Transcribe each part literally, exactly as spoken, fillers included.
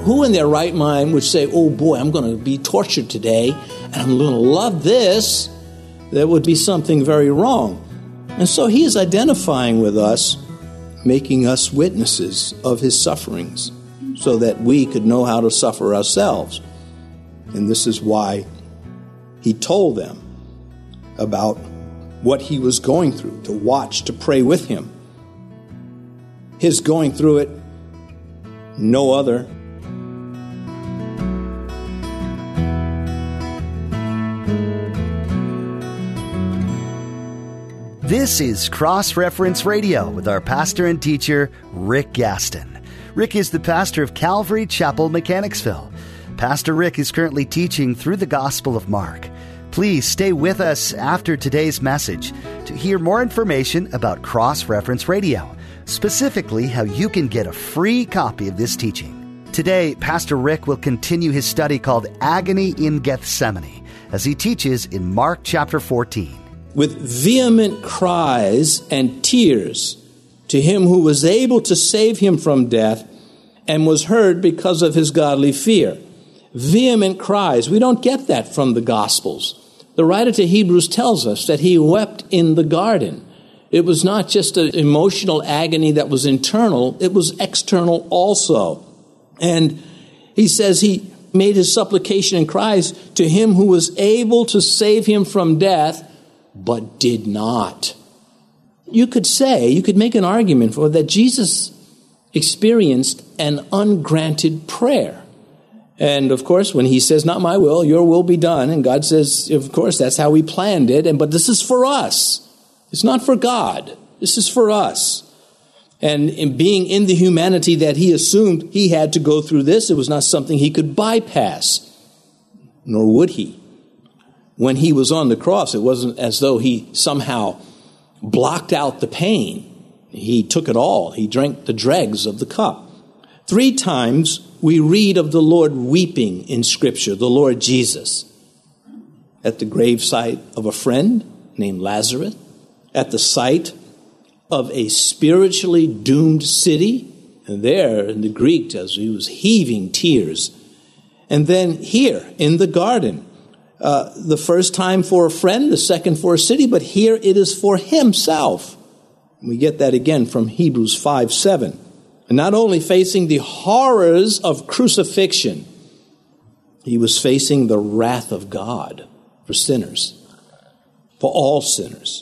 who in their right mind would say, oh boy, I'm going to be tortured today, and I'm going to love this? There would be something very wrong. And so he is identifying with us, making us witnesses of his sufferings, so that we could know how to suffer ourselves. And this is why he told them about what he was going through, to watch, to pray with him. His going through it, no other. This is Cross Reference Radio with our pastor and teacher, Rick Gaston. Rick is the pastor of Calvary Chapel, Mechanicsville. Pastor Rick is currently teaching through the Gospel of Mark. Please stay with us after today's message to hear more information about Cross Reference Radio, specifically how you can get a free copy of this teaching. Today, Pastor Rick will continue his study called Agony in Gethsemane as he teaches in Mark chapter fourteen. With vehement cries and tears to him who was able to save him from death and was heard because of his godly fear. Vehement cries. We don't get that from the Gospels. The writer to Hebrews tells us that he wept in the garden. It was not just an emotional agony that was internal, it was external also. And he says he made his supplication and cries to him who was able to save him from death, but did not. You could say, you could make an argument for that Jesus experienced an ungranted prayer. And of course, when he says, not my will, your will be done, and God says, of course, that's how we planned it, and but this is for us. It's not for God. This is for us. And in being in the humanity that he assumed he had to go through this, it was not something he could bypass, nor would he. When he was on the cross, it wasn't as though he somehow blocked out the pain. He took it all. He drank the dregs of the cup. Three times we read of the Lord weeping in Scripture, the Lord Jesus. At the gravesite of a friend named Lazarus, at the site of a spiritually doomed city, and there in the Greek, as he was heaving tears. And then here in the garden, uh, the first time for a friend, the second for a city, but here it is for himself. We get that again from Hebrews five seven. And not only facing the horrors of crucifixion, he was facing the wrath of God for sinners, for all sinners.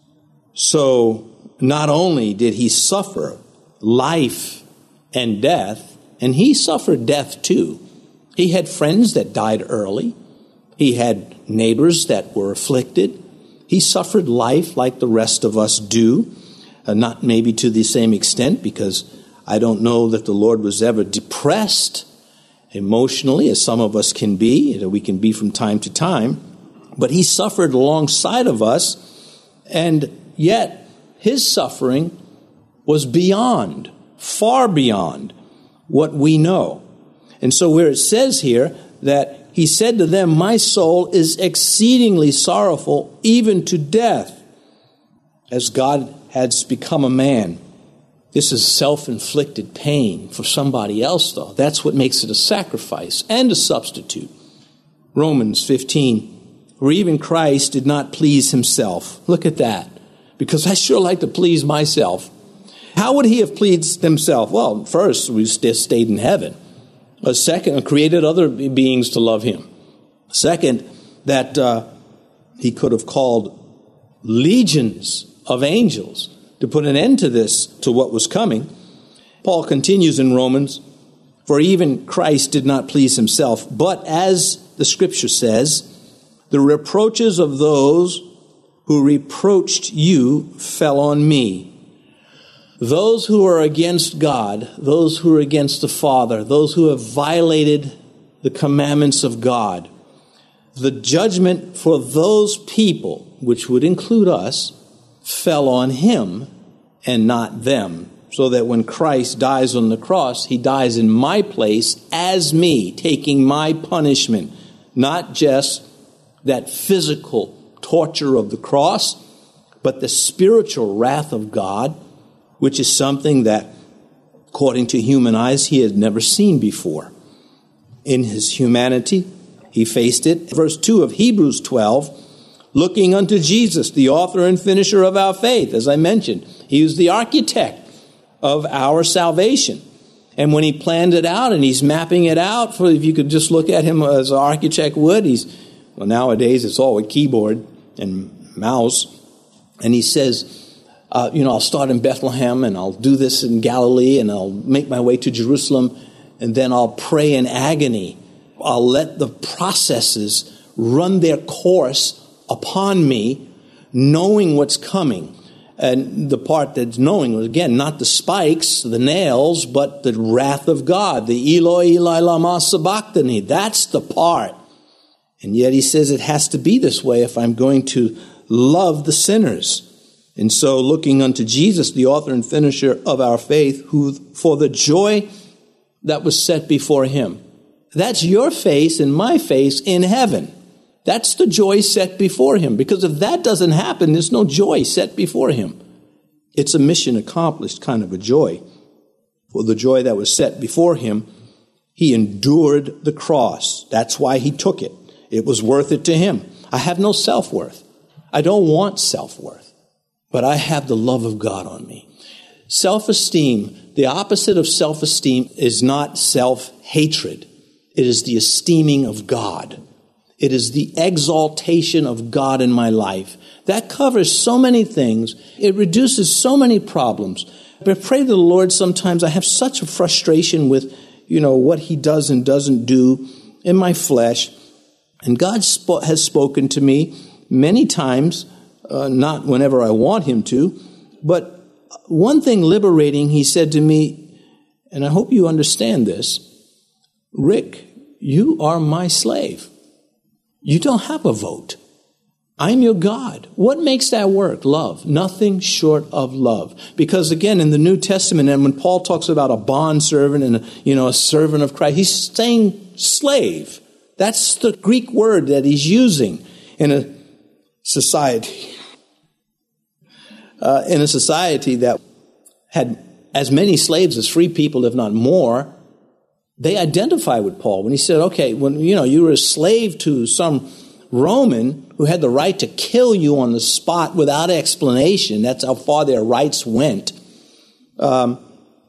So not only did he suffer life and death, and he suffered death too. He had friends that died early. He had neighbors that were afflicted. He suffered life like the rest of us do, uh, not maybe to the same extent, because I don't know that the Lord was ever depressed emotionally as some of us can be, that we can be from time to time. But he suffered alongside of us, and yet his suffering was beyond, far beyond what we know. And so where it says here that he said to them, my soul is exceedingly sorrowful, even to death, as God has become a man. This is self-inflicted pain for somebody else, though. That's what makes it a sacrifice and a substitute. Romans fifteen, for even Christ did not please himself. Look at that. Because I sure like to please myself. How would he have pleased himself? Well, first, we just stayed in heaven. A second, created other beings to love him. Second, that uh, he could have called legions of angels to put an end to this, to what was coming. Paul continues in Romans, for even Christ did not please himself, but as the scripture says, the reproaches of those who reproached you fell on me. Those who are against God, those who are against the Father, those who have violated the commandments of God, the judgment for those people, which would include us, fell on him and not them. So that when Christ dies on the cross, he dies in my place as me, taking my punishment, not just that physical torture of the cross, but the spiritual wrath of God, which is something that, according to human eyes, he had never seen before. in his humanity. He faced it. Verse two of Hebrews twelve, looking unto Jesus, the author and finisher of our faith. As I mentioned, he was the architect of our salvation. And when he planned it out and he's mapping it out, for if you could just look at him as an architect would, he's, well, nowadays it's all with keyboard and mouse. And he says, uh, you know, I'll start in Bethlehem and I'll do this in Galilee and I'll make my way to Jerusalem and then I'll pray in agony. I'll let the processes run their course upon me, knowing what's coming. And the part that's knowing was, again, not the spikes, the nails, but the wrath of God. The Eloi, Eli, lama sabachthani. That's the part. And yet he says it has to be this way if I'm going to love the sinners. And so looking unto Jesus, the author and finisher of our faith, who for the joy that was set before him. That's your face and my face in heaven. That's the joy set before him. Because if that doesn't happen, there's no joy set before him. It's a mission accomplished kind of a joy. For the joy that was set before him, he endured the cross. That's why he took it. It was worth it to him. I have no self-worth. I don't want self-worth. But I have the love of God on me. Self-esteem, the opposite of self-esteem is not self-hatred. It is the esteeming of God. It is the exaltation of God in my life. That covers so many things. It reduces so many problems. But pray to the Lord sometimes. I have such a frustration with, you know, what he does and doesn't do in my flesh. And God sp- has spoken to me many times, uh, not whenever I want him to. But one thing liberating, he said to me, and I hope you understand this, Rick, you are my slave. You don't have a vote. I'm your God. What makes that work? Love. Nothing short of love. Because again, in the New Testament, and when Paul talks about a bondservant and, a, you know, a servant of Christ, he's saying slave. That's the Greek word that he's using in a society. Uh, in a society that had as many slaves as free people, if not more. They identify with Paul when he said, okay, when you know you were a slave to some Roman who had the right to kill you on the spot without explanation. That's how far their rights went. Um,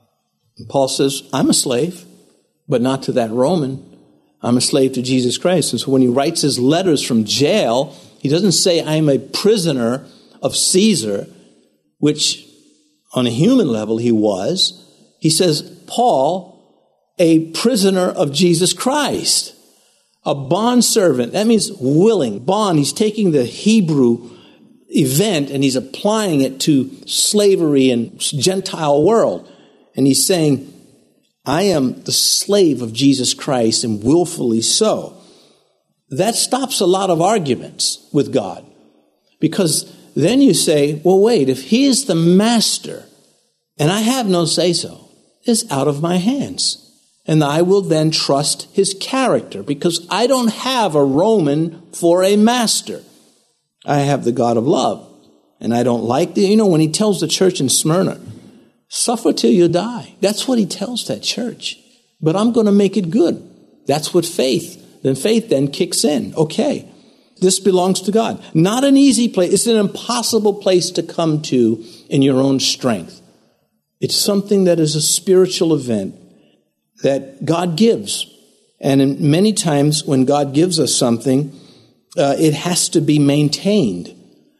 Paul says, I'm a slave, but not to that Roman. I'm a slave to Jesus Christ. And so when he writes his letters from jail, he doesn't say I'm a prisoner of Caesar, which on a human level he was. He says, Paul, a prisoner of Jesus Christ, a bondservant. That means willing. Bond, he's taking the Hebrew event and he's applying it to slavery and Gentile world. And he's saying, I am the slave of Jesus Christ and willfully so. That stops a lot of arguments with God. Because then you say, well, wait, if he is the master and I have no say-so, it's out of my hands. And I will then trust his character because I don't have a Roman for a master. I have the God of love. And I don't like the, you know, when he tells the church in Smyrna, suffer till you die. That's what he tells that church. But I'm going to make it good. That's what faith, then faith then kicks in. Okay, this belongs to God. Not an easy place. It's an impossible place to come to in your own strength. It's something that is a spiritual event that God gives. And in many times when God gives us something, uh, it has to be maintained.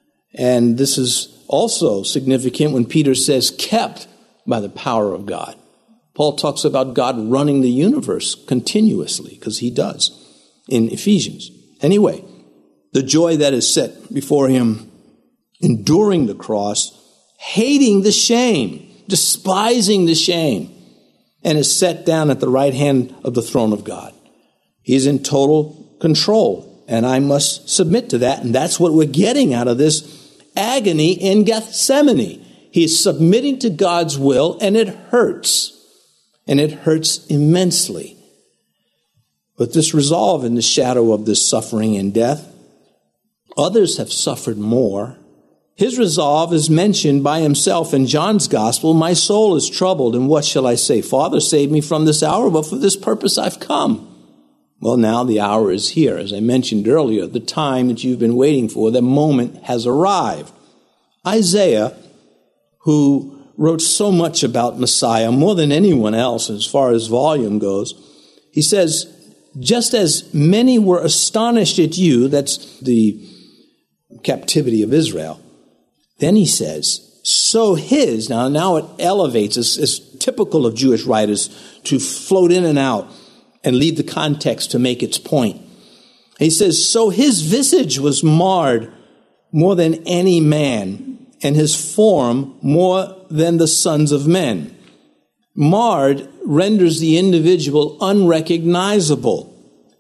And this is also significant when Peter says kept by the power of God. Paul talks about God running the universe continuously, because he does in Ephesians. Anyway, the joy that is set before him, enduring the cross, hating the shame, despising the shame, and is set down at the right hand of the throne of God. He's in total control, and I must submit to that, and that's what we're getting out of this agony in Gethsemane. He's submitting to God's will, and it hurts, and it hurts immensely. But this resolve in the shadow of this suffering and death, others have suffered more. His resolve is mentioned by himself in John's gospel. My soul is troubled, and what shall I say? Father, save me from this hour, but for this purpose I've come. Well, now the hour is here. As I mentioned earlier, the time that you've been waiting for, the moment has arrived. Isaiah, who wrote so much about Messiah, more than anyone else as far as volume goes, he says, just as many were astonished at you, that's the captivity of Israel, then he says, so his, now, now it elevates, it's, it's typical of Jewish writers to float in and out and leave the context to make its point. He says, so his visage was marred more than any man, and his form more than the sons of men. Marred renders the individual unrecognizable,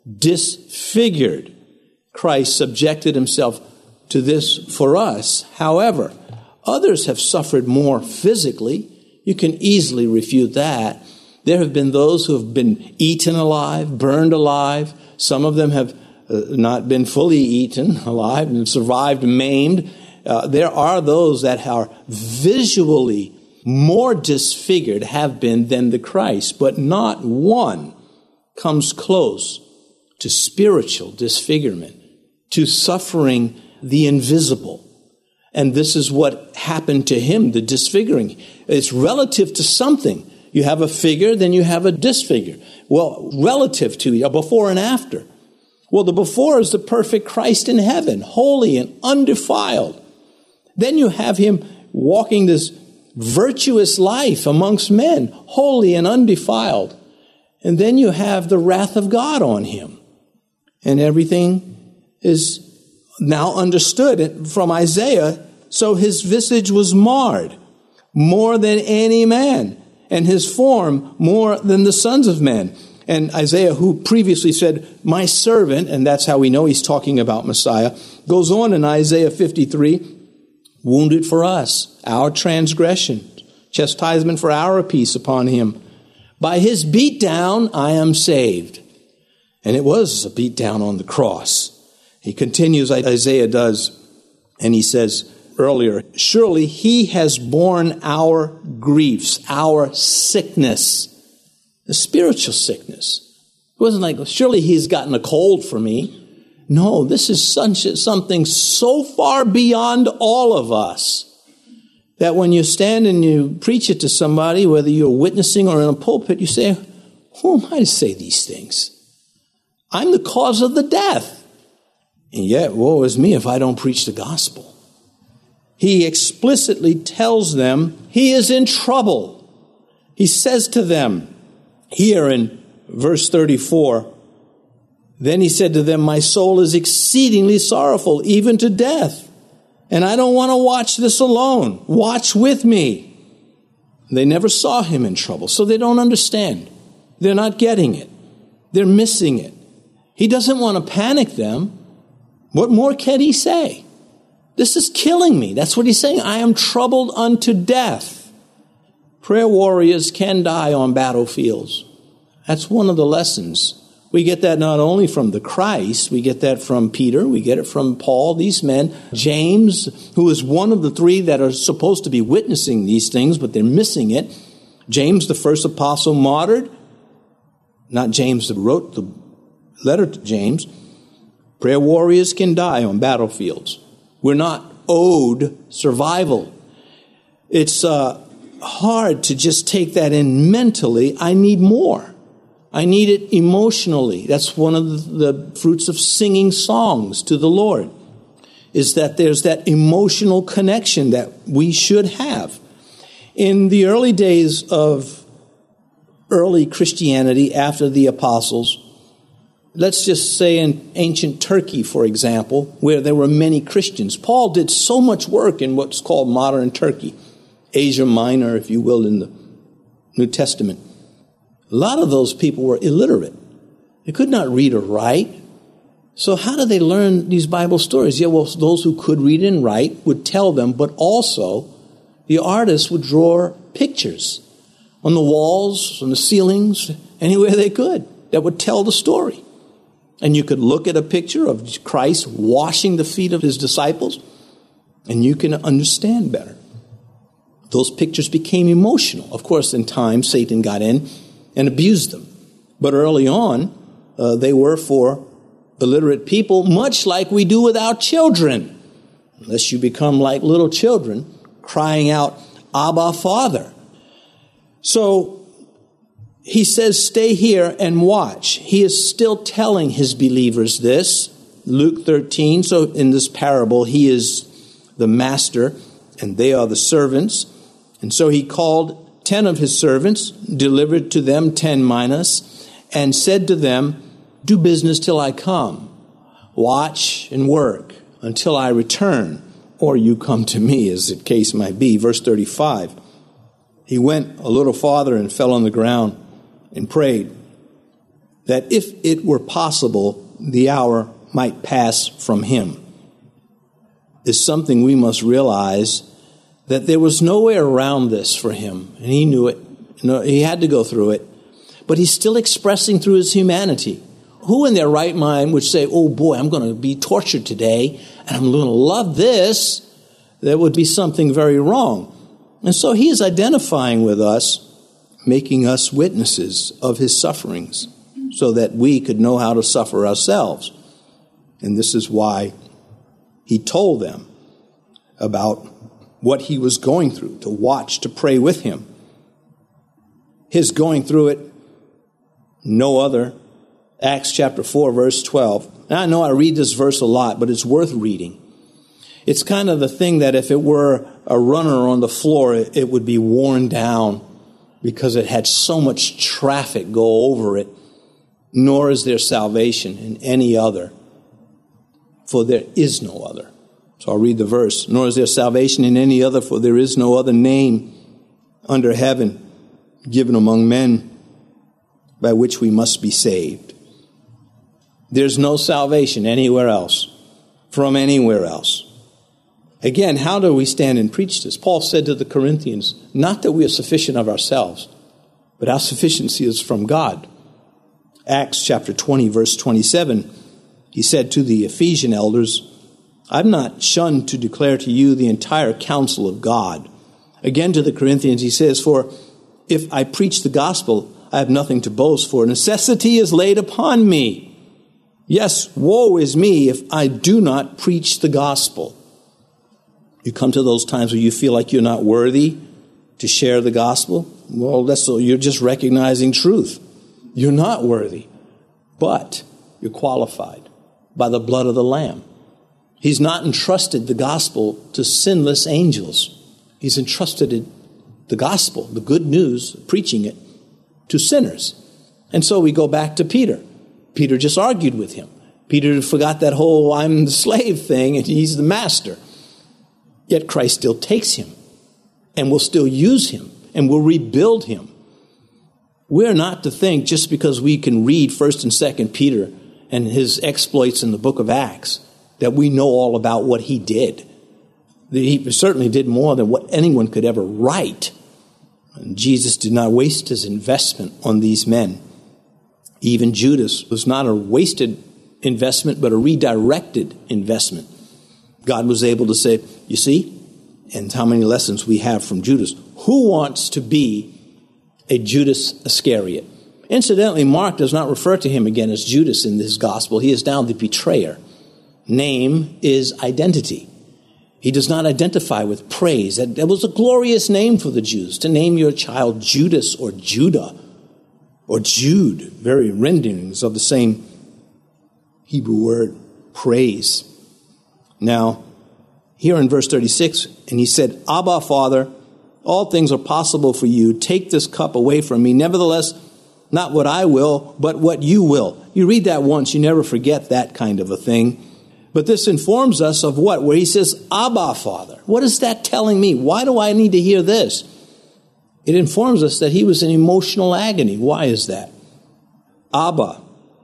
disfigured. Christ subjected himself to this for us. However, others have suffered more physically. You can easily refute that. There have been those who have been eaten alive, burned alive. Some of them have uh, not been fully eaten alive and survived maimed. Uh, there are those that are visually more disfigured have been than the Christ, but not one comes close to spiritual disfigurement, to suffering the invisible. And this is what happened to him, the disfiguring. It's relative to something. You have a figure, then you have a disfigure. Well, relative to a before and after. Well, the before is the perfect Christ in heaven, holy and undefiled. Then you have him walking this virtuous life amongst men, holy and undefiled. And then you have the wrath of God on him. And everything is now understood from Isaiah. So his visage was marred more than any man, and his form more than the sons of men. And Isaiah, who previously said, my servant, and that's how we know he's talking about Messiah, goes on in Isaiah fifty-three, wounded for us, our transgression, chastisement for our peace upon him. By his beat down, I am saved. And it was a beat down on the cross. He continues, Isaiah does, and he says earlier, surely he has borne our griefs, our sickness, the spiritual sickness. It wasn't like, surely he's gotten a cold for me. No, this is something so far beyond all of us that when you stand and you preach it to somebody, whether you're witnessing or in a pulpit, you say, who am I to say these things? I'm the cause of the death. And yet, woe is me if I don't preach the gospel. He explicitly tells them he is in trouble. He says to them here in verse thirty-four, then he said to them, my soul is exceedingly sorrowful, even to death. And I don't want to watch this alone. Watch with me. They never saw him in trouble, so they don't understand. They're not getting it. They're missing it. He doesn't want to panic them. What more can he say? This is killing me. That's what he's saying. I am troubled unto death. Prayer warriors can die on battlefields. That's one of the lessons. We get that not only from the Christ, we get that from Peter, we get it from Paul, these men, James, who is one of the three that are supposed to be witnessing these things, but they're missing it. James, the first apostle, martyred. Not James that wrote the letter to James. Prayer warriors can die on battlefields. We're not owed survival. It's uh, hard to just take that in mentally. I need more. I need it emotionally. That's one of the, the fruits of singing songs to the Lord, is that there's that emotional connection that we should have. In the early days of early Christianity, after the apostles, let's just say in ancient Turkey, for example, where there were many Christians, Paul did so much work in what's called modern Turkey, Asia Minor, if you will, in the New Testament. A lot of those people were illiterate. They could not read or write. So how did they learn these Bible stories? Yeah, well, those who could read and write would tell them, but also the artists would draw pictures on the walls, on the ceilings, anywhere they could, that would tell the story. And you could look at a picture of Christ washing the feet of his disciples, and you can understand better. Those pictures became emotional. Of course, in time, Satan got in and abused them. But early on, uh, they were for illiterate people, much like we do with our children, unless you become like little children crying out, Abba, Father. So he says, stay here and watch. He is still telling his believers this. Luke thirteen, so in this parable, he is the master and they are the servants. And so he called ten of his servants, delivered to them ten minas, and said to them, do business till I come. Watch and work until I return, or you come to me, as the case might be. Verse thirty-five, he went a little farther and fell on the ground and prayed that if it were possible, the hour might pass from him. Is something we must realize, that there was no way around this for him, and he knew it. No, he had to go through it, but he's still expressing through his humanity. Who in their right mind would say, oh boy, I'm going to be tortured today, and I'm going to love this? There would be something very wrong. And so he is identifying with us, making us witnesses of his sufferings, so that we could know how to suffer ourselves. And this is why he told them about what he was going through, to watch, to pray with him. His going through it, no other. Acts chapter four, verse twelve. Now I know I read this verse a lot, but it's worth reading. It's kind of the thing that if it were a runner on the floor, it, it would be worn down because it had so much traffic go over it. Nor is there salvation in any other, for there is no other. So I'll read the verse. Nor is there salvation in any other, for there is no other name under heaven given among men by which we must be saved. There's no salvation anywhere else, from anywhere else. Again, how do we stand and preach this? Paul said to the Corinthians, not that we are sufficient of ourselves, but our sufficiency is from God. Acts chapter twenty, verse twenty-seven, he said to the Ephesian elders, I've not shunned to declare to you the entire counsel of God. Again to the Corinthians, he says, for if I preach the gospel, I have nothing to boast, for necessity is laid upon me. Yes, woe is me if I do not preach the gospel. You come to those times where you feel like you're not worthy to share the gospel. Well, that's so you're just recognizing truth. You're not worthy, but you're qualified by the blood of the Lamb. He's not entrusted the gospel to sinless angels. He's entrusted it, the gospel, the good news, preaching it, to sinners. And so we go back to Peter. Peter just argued with him. Peter forgot that whole I'm the slave thing and he's the master. Yet Christ still takes him and will still use him and will rebuild him. We're not to think just because we can read First and Second Peter and his exploits in the book of Acts that we know all about what he did. He certainly did more than what anyone could ever write. And Jesus did not waste his investment on these men. Even Judas was not a wasted investment, but a redirected investment. God was able to say, you see, and how many lessons we have from Judas. Who wants to be a Judas Iscariot? Incidentally, Mark does not refer to him again as Judas in this gospel. He is now the betrayer. Name is identity. He does not identify with praise. That, that was a glorious name for the Jews, to name your child Judas or Judah or Jude, very renderings of the same Hebrew word, praise. Now, here in verse thirty-six, and he said, Abba, Father, all things are possible for you. Take this cup away from me. Nevertheless, not what I will, but what you will. You read that once, you never forget that kind of a thing. But this informs us of what? Where he says, Abba, Father. What is that telling me? Why do I need to hear this? It informs us that he was in emotional agony. Why is that? Abba.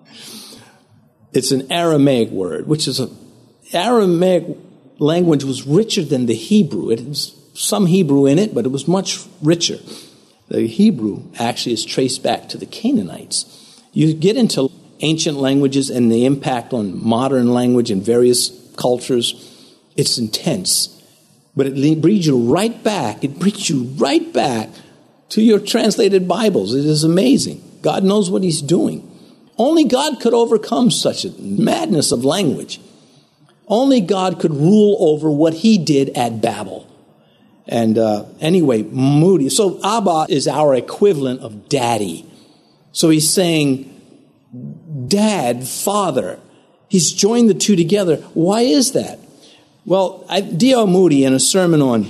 It's an Aramaic word, which is a Aramaic language was richer than the Hebrew. It was some Hebrew in it, but it was much richer. The Hebrew actually is traced back to the Canaanites. You get into ancient languages and the impact on modern language in various cultures, it's intense. But it brings you right back. It brings you right back to your translated Bibles. It is amazing. God knows what he's doing. Only God could overcome such a madness of language. Only God could rule over what he did at Babel. And uh, anyway, Moody. So Abba is our equivalent of daddy. So he's saying, Dad, Father. He's joined the two together. Why is that? Well, D L Moody, in a sermon on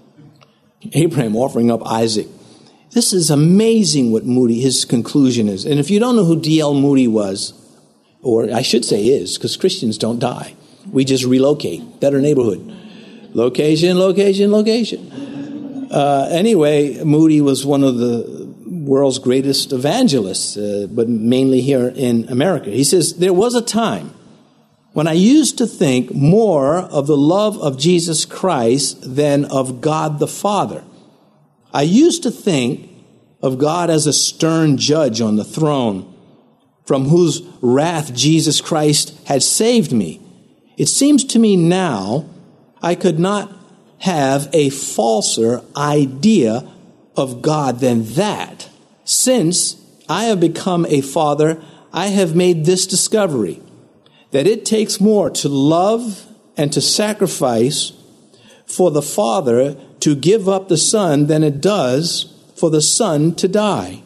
Abraham offering up Isaac, this is amazing what Moody, his conclusion is. And if you don't know who D L Moody was, or I should say is, because Christians don't die. We just relocate. Better neighborhood. Location, location, location. Uh, anyway, Moody was one of the world's greatest evangelists, uh, but mainly here in America. He says, there was a time when I used to think more of the love of Jesus Christ than of God the Father. I used to think of God as a stern judge on the throne, from whose wrath Jesus Christ had saved me. It seems to me now I could not have a falser idea of God than that. Since I have become a father, I have made this discovery, that it takes more to love and to sacrifice for the Father to give up the Son than it does for the Son to die.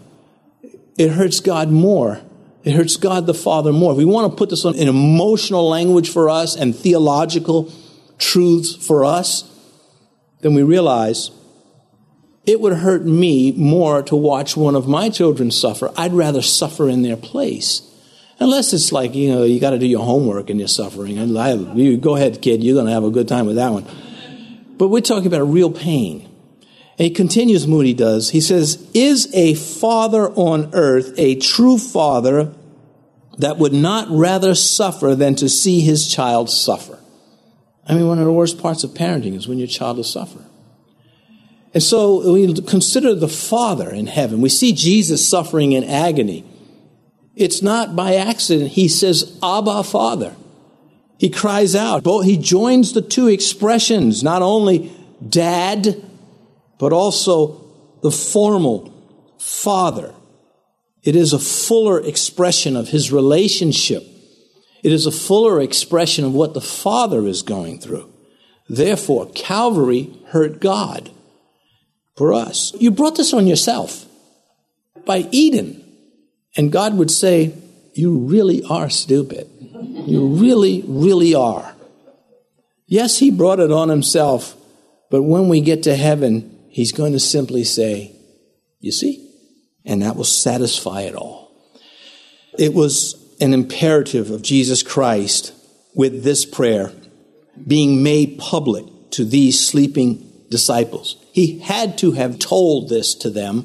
It hurts God more. It hurts God the Father more. If we want to put this on in emotional language for us and theological truths for us, then we realize it would hurt me more to watch one of my children suffer. I'd rather suffer in their place. Unless it's like, you know, you got to do your homework and you're suffering. And I, you, go ahead, kid, you're going to have a good time with that one. But we're talking about a real pain. And he continues, Moody does. He says, is a father on earth a true father that would not rather suffer than to see his child suffer? I mean, one of the worst parts of parenting is when your child will suffer. And so we consider the Father in heaven. We see Jesus suffering in agony. It's not by accident. He says, Abba, Father. He cries out. He joins the two expressions, not only dad, but also the formal Father. It is a fuller expression of his relationship. It is a fuller expression of what the Father is going through. Therefore, Calvary hurt God for us. You brought this on yourself by Eden. And God would say, you really are stupid. You really, really are. Yes, he brought it on himself, but when we get to heaven, he's going to simply say, you see? And that will satisfy it all. It was an imperative of Jesus Christ with this prayer being made public to these sleeping disciples. He had to have told this to them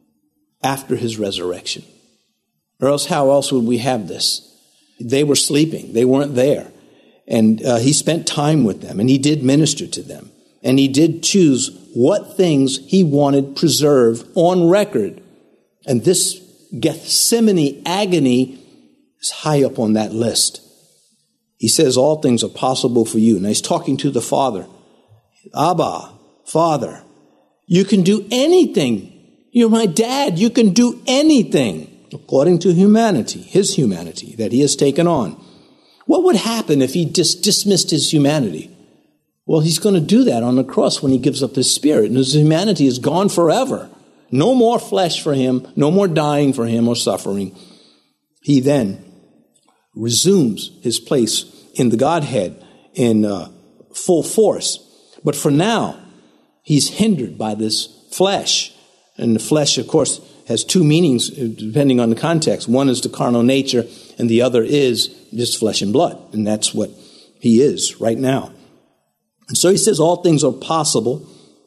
after his resurrection. Or else how else would we have this? They were sleeping. They weren't there. And uh, he spent time with them, and he did minister to them. And he did choose what things he wanted preserved on record. And this Gethsemane agony is high up on that list. He says all things are possible for you. And he's talking to the Father. Abba, Father, you can do anything. You're my dad. You can do anything. According to humanity, his humanity that he has taken on. What would happen if he just dismissed his humanity? Well, he's going to do that on the cross when he gives up his spirit. And his humanity is gone forever. No more flesh for him, no more dying for him or suffering. He then resumes his place in the Godhead in uh, full force. But for now, he's hindered by this flesh. And the flesh, of course, has two meanings depending on the context. One is the carnal nature, and the other is just flesh and blood. And that's what he is right now. And so he says all things are possible.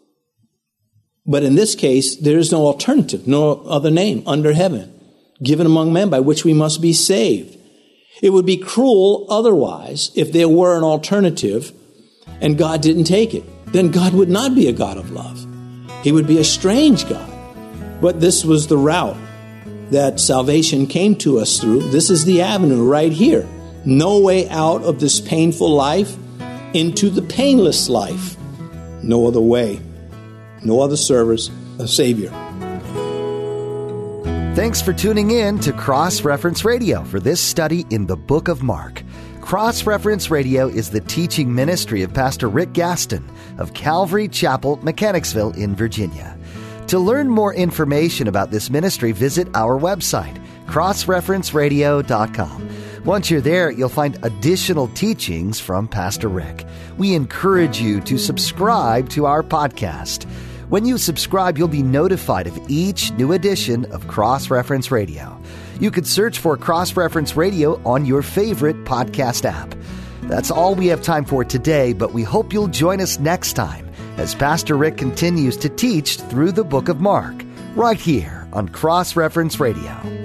But in this case, there is no alternative, no other name under heaven given among men by which we must be saved. It would be cruel otherwise if there were an alternative and God didn't take it. Then God would not be a God of love. He would be a strange God. But this was the route that salvation came to us through. This is the avenue right here. No way out of this painful life into the painless life. No other way. No other service, a Savior. Thanks for tuning in to Cross Reference Radio for this study in the book of Mark. Cross Reference Radio is the teaching ministry of Pastor Rick Gaston of Calvary Chapel, Mechanicsville in Virginia. To learn more information about this ministry, visit our website, cross reference radio dot com. Once you're there, you'll find additional teachings from Pastor Rick. We encourage you to subscribe to our podcast. When you subscribe, you'll be notified of each new edition of Cross Reference Radio. You could search for Cross Reference Radio on your favorite podcast app. That's all we have time for today, but we hope you'll join us next time as Pastor Rick continues to teach through the book of Mark, right here on Cross Reference Radio.